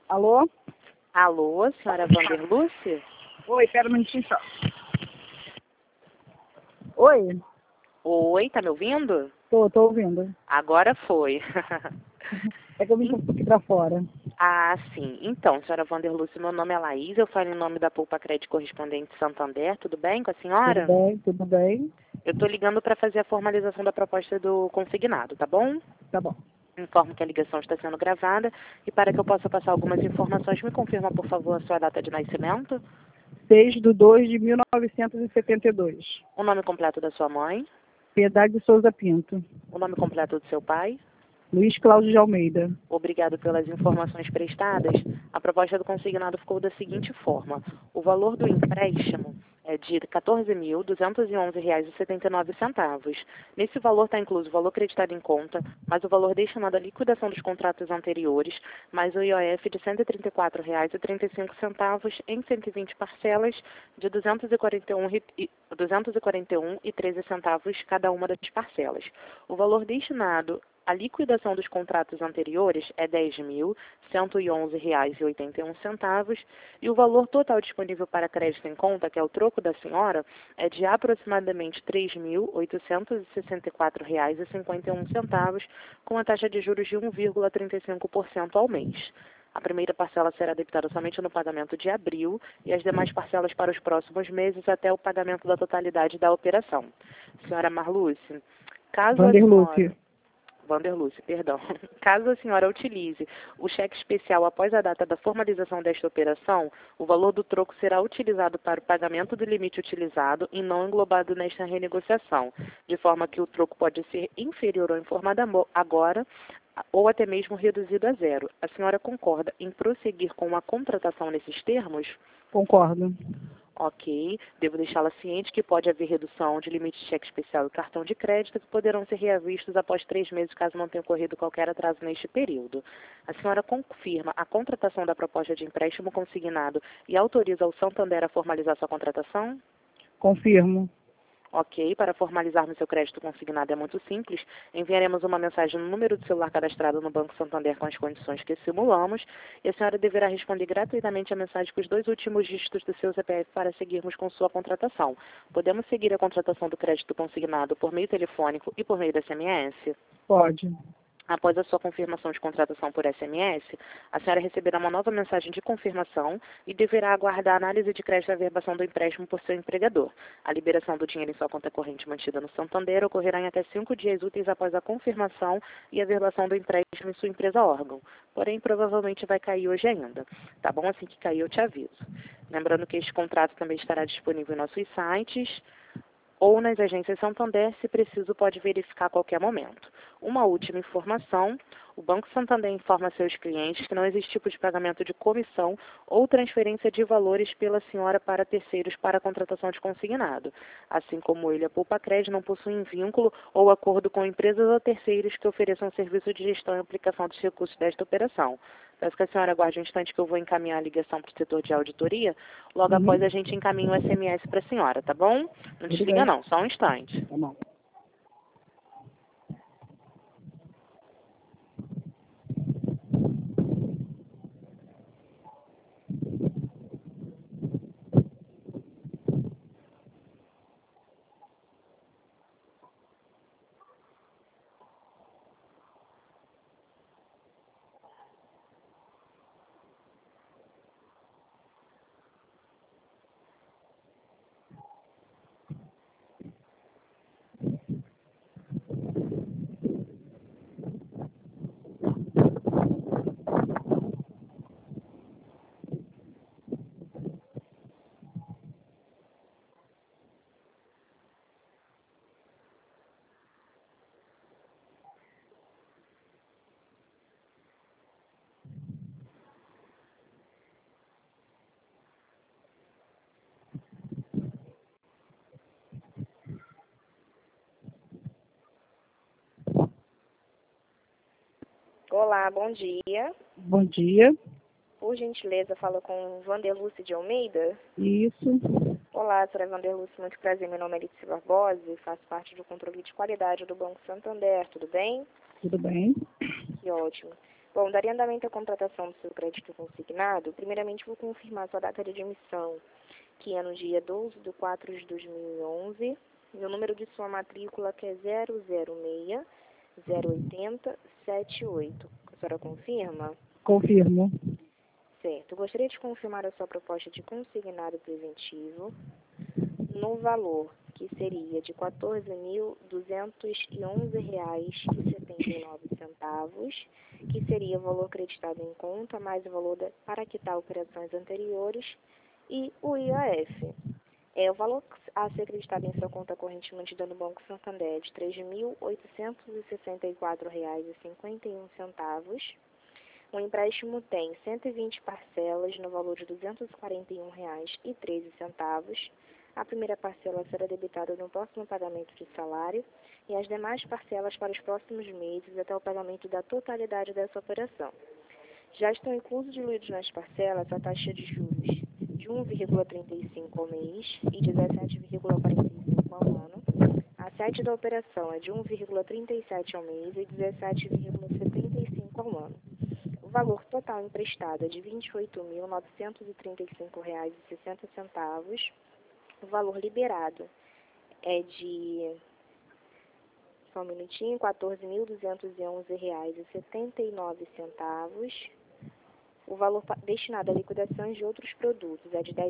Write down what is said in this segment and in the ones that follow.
Alô? Alô, senhora Vanderlúcia? Oi, pera um minutinho só. Oi? Oi, tá me ouvindo? Tô ouvindo. Agora foi. É que eu vim um pouquinho pra fora. Ah, sim. Então, senhora Vanderlúcia, meu nome é Laís, eu falo em nome da Poupa Crédito Correspondente Santander, tudo bem com a senhora? Tudo bem. Eu tô ligando para fazer a formalização da proposta do consignado, tá bom? Tá bom. Informo que a ligação está sendo gravada e para que eu possa passar algumas informações, me confirma, por favor, a sua data de nascimento, 6/2/1972. o nome completo da sua mãe, Piedade de Souza Pinto. o nome completo do seu pai. Luiz Cláudio de Almeida. Obrigado pelas informações prestadas. A proposta do consignado ficou da seguinte forma. O valor do empréstimo é de R$ 14.211,79. Nesse valor está incluso o valor creditado em conta, mais o valor destinado à liquidação dos contratos anteriores, mais o IOF de R$ 134,35 em 120 parcelas de R$ 241,13 cada uma das parcelas. O valor destinado a liquidação dos contratos anteriores é R$ 10.111,81 e o valor total disponível para crédito em conta, que é o troco da senhora, é de aproximadamente R$ 3.864,51, com a taxa de juros de 1,35% ao mês. A primeira parcela será debitada somente no pagamento de abril e as demais parcelas para os próximos meses até o pagamento da totalidade da operação. Senhora Marluce, caso a senhora... Vanderlúcia, perdão. Caso a senhora utilize o cheque especial após a data da formalização desta operação, o valor do troco será utilizado para o pagamento do limite utilizado e não englobado nesta renegociação, de forma que o troco pode ser inferior ao informado agora ou até mesmo reduzido a zero. A senhora concorda em prosseguir com a contratação nesses termos? Concordo. Ok, devo deixá-la ciente que pode haver redução de limite de cheque especial e cartão de crédito que poderão ser reavistos após 3 meses caso não tenha ocorrido qualquer atraso neste período. A senhora confirma a contratação da proposta de empréstimo consignado e autoriza o Santander a formalizar sua contratação? Confirmo. Ok, para formalizarmos seu crédito consignado é muito simples. Enviaremos uma mensagem no número do celular cadastrado no Banco Santander com as condições que simulamos e a senhora deverá responder gratuitamente a mensagem com os 2 últimos dígitos do seu CPF para seguirmos com sua contratação. Podemos seguir a contratação do crédito consignado por meio telefônico e por meio da SMS? Pode. Após a sua confirmação de contratação por SMS, a senhora receberá uma nova mensagem de confirmação e deverá aguardar a análise de crédito e averbação do empréstimo por seu empregador. A liberação do dinheiro em sua conta corrente mantida no Santander ocorrerá em até 5 dias úteis após a confirmação e averbação do empréstimo em sua empresa órgão. Porém, provavelmente vai cair hoje ainda. Tá bom? Assim que cair, eu te aviso. Lembrando que este contrato também estará disponível em nossos sites ou nas agências Santander, se preciso, pode verificar a qualquer momento. Uma última informação, o Banco Santander informa seus clientes que não existe tipo de pagamento de comissão ou transferência de valores pela senhora para terceiros para a contratação de consignado. Assim como ele, a Poupa Crédito não possui vínculo ou acordo com empresas ou terceiros que ofereçam serviço de gestão e aplicação dos recursos desta operação. Peço que a senhora aguarde um instante que eu vou encaminhar a ligação para o setor de auditoria. Logo após a gente encaminha o SMS para a senhora, tá bom? Não desliga não, só um instante. Tá bom. Olá, bom dia. Bom dia. Por gentileza, falo com Vanderlúcia de Almeida. Isso. Olá, senhora Vanderlúcia, muito prazer. Meu nome é Letícia Barbosa e faço parte do controle de qualidade do Banco Santander. Tudo bem? Tudo bem. Que ótimo. Bom, daria andamento à contratação do seu crédito consignado. Primeiramente, vou confirmar sua data de emissão, que é no dia 12 de 4 de 2011, e o número de sua matrícula, que é 006-080-78. A senhora confirma? Confirmo. Certo. Gostaria de confirmar a sua proposta de consignado preventivo no valor que seria de R$ 14.211,79, que seria o valor acreditado em conta, mais o valor para quitar operações anteriores e o IAF. O valor a ser acreditado em sua conta corrente mantida no Banco Santander é de R$ 3.864,51. O empréstimo tem 120 parcelas no valor de R$ 241,13. A primeira parcela será debitada no próximo pagamento de salário e as demais parcelas para os próximos meses até o pagamento da totalidade dessa operação. Já estão inclusos diluídos nas parcelas a taxa de juros de 1,35 ao mês e 17,45 ao ano. A sede da operação é de 1,37 ao mês e 17,75 ao ano. O valor total emprestado é de R$ 28.935,60. O valor liberado é de, só um minutinho, R$ 14.211,79. O valor destinado a liquidações de outros produtos é de R$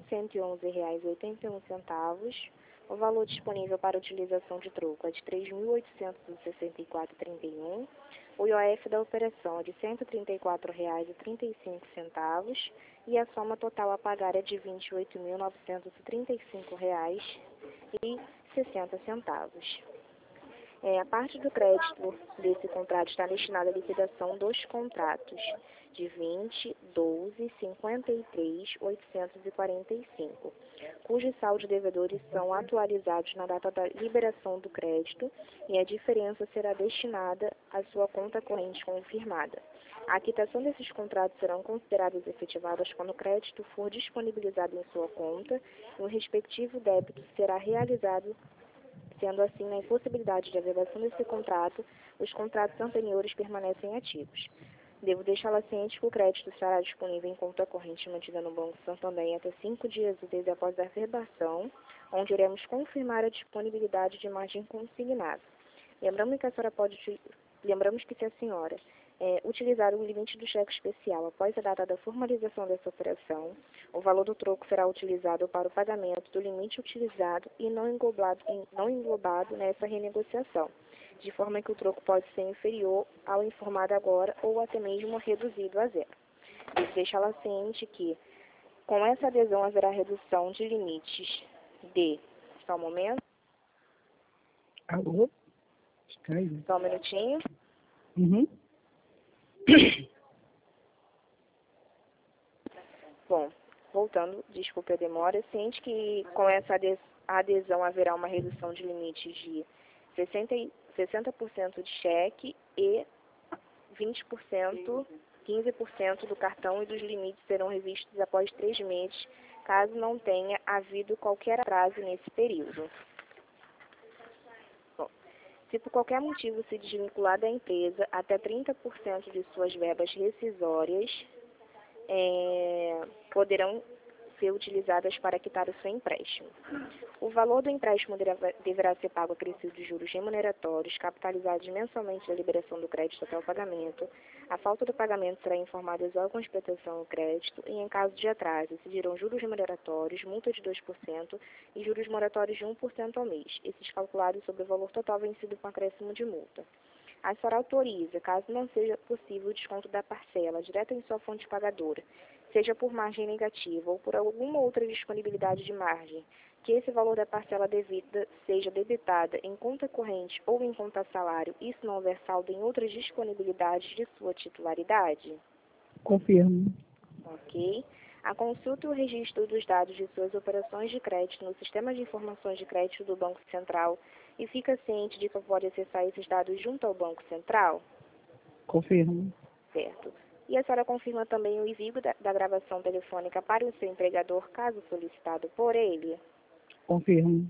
10.111,81. O valor disponível para utilização de troco é de R$ 3.864,31. O IOF da operação é de R$ 134,35 e a soma total a pagar é de R$ 28.935,60. A parte do crédito desse contrato está destinada à liquidação dos contratos de 20, 12, 53, 845, cujos saldos devedores são atualizados na data da liberação do crédito e a diferença será destinada à sua conta corrente confirmada. A quitação desses contratos serão consideradas efetivadas quando o crédito for disponibilizado em sua conta e o respectivo débito será realizado. Sendo assim, na impossibilidade de averbação desse contrato, os contratos anteriores permanecem ativos. Devo deixá-la ciente que o crédito estará disponível em conta corrente mantida no Banco Santander até 5 dias úteis após a averbação, onde iremos confirmar a disponibilidade de margem consignada. Lembramos que se a senhora utilizar o limite do cheque especial após a data da formalização dessa operação, o valor do troco será utilizado para o pagamento do limite utilizado e não englobado nessa renegociação, de forma que o troco pode ser inferior ao informado agora ou até mesmo reduzido a zero. Devo deixá-la ciente que, com essa adesão, haverá redução de limites de... Só um momento. Alô? Caiu. Só um minutinho. Uhum. Bom, voltando, desculpe a demora, ciente que com essa adesão haverá uma redução de limites de 60% de cheque e 20%, 15% do cartão e dos limites serão revistos após 3 meses, caso não tenha havido qualquer atraso nesse período. Bom, se por qualquer motivo se desvincular da empresa, até 30% de suas verbas rescisórias poderão ser utilizadas para quitar o seu empréstimo. O valor do empréstimo deverá ser pago acrescido de juros remuneratórios, capitalizados mensalmente da liberação do crédito até o pagamento. A falta do pagamento será informada aos órgãos de proteção ao crédito e, em caso de atraso, incidirão juros remuneratórios, multa de 2% e juros moratórios de 1% ao mês, esses calculados sobre o valor total vencido com acréscimo de multa. A senhora autoriza, caso não seja possível o desconto da parcela direta em sua fonte pagadora, seja por margem negativa ou por alguma outra disponibilidade de margem, que esse valor da parcela devida seja debitada em conta corrente ou em conta salário, isso não houver saldo em outras disponibilidades de sua titularidade? Confirmo. Ok. A consulta e o registro dos dados de suas operações de crédito no Sistema de Informações de Crédito do Banco Central e fica ciente de que pode acessar esses dados junto ao Banco Central? Confirmo. Certo. E a senhora confirma também o envio da gravação telefônica para o seu empregador, caso solicitado por ele? Confirmo.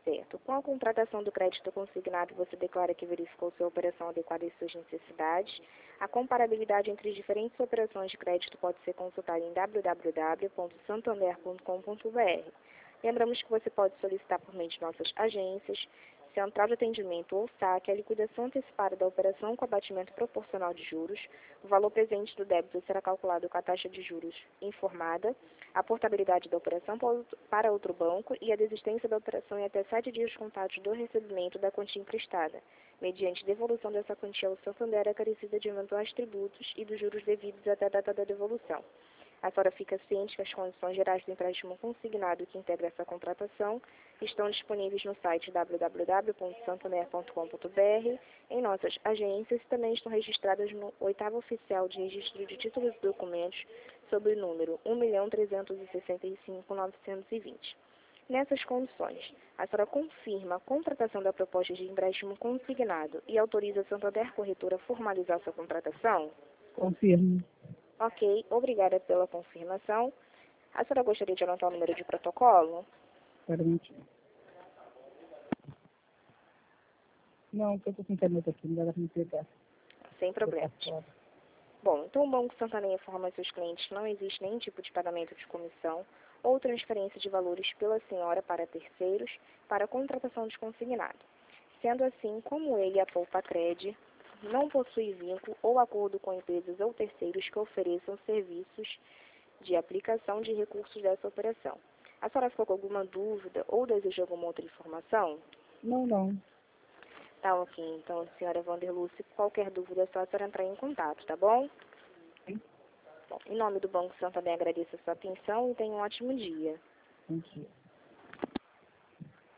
Certo. Com a contratação do crédito consignado, você declara que verificou sua operação adequada às suas necessidades. A comparabilidade entre as diferentes operações de crédito pode ser consultada em www.santander.com.br. Lembramos que você pode solicitar por meio de nossas agências, central de atendimento ou saque, a liquidação antecipada da operação com abatimento proporcional de juros. O valor presente do débito será calculado com a taxa de juros informada, a portabilidade da operação para outro banco e a desistência da operação em até 7 dias contados do recebimento da quantia emprestada, mediante devolução dessa quantia ao Santander acrescida de eventuais tributos e dos juros devidos até a data da devolução. A senhora fica ciente que as condições gerais do empréstimo consignado que integra essa contratação estão disponíveis no site www.santander.com.br, em nossas agências e também estão registradas no 8º Oficial de Registro de Títulos e Documentos sob o número 1.365.920. Nessas condições, a senhora confirma a contratação da proposta de empréstimo consignado e autoriza a Santander Corretora a formalizar sua contratação? Confirmo. Ok, obrigada pela confirmação. A senhora gostaria de anotar o número de protocolo? Espera um minutinho. Não, porque eu estou sem caneta aqui, não dá para me pegar. Sem problemas. Bom, então o Banco Santander informa seus clientes que não existe nenhum tipo de pagamento de comissão ou transferência de valores pela senhora para terceiros para a contratação de consignado. Sendo assim, como ele, a Poupa-Cred, não possui vínculo ou acordo com empresas ou terceiros que ofereçam serviços de aplicação de recursos dessa operação. A senhora ficou com alguma dúvida ou deseja alguma outra informação? Não. Tá ok, então, senhora Vanderlúcia, qualquer dúvida é só a senhora entrar em contato, tá bom? Sim. Bom, em nome do Banco Santander, agradeço a sua atenção e tenha um ótimo dia. Thank you.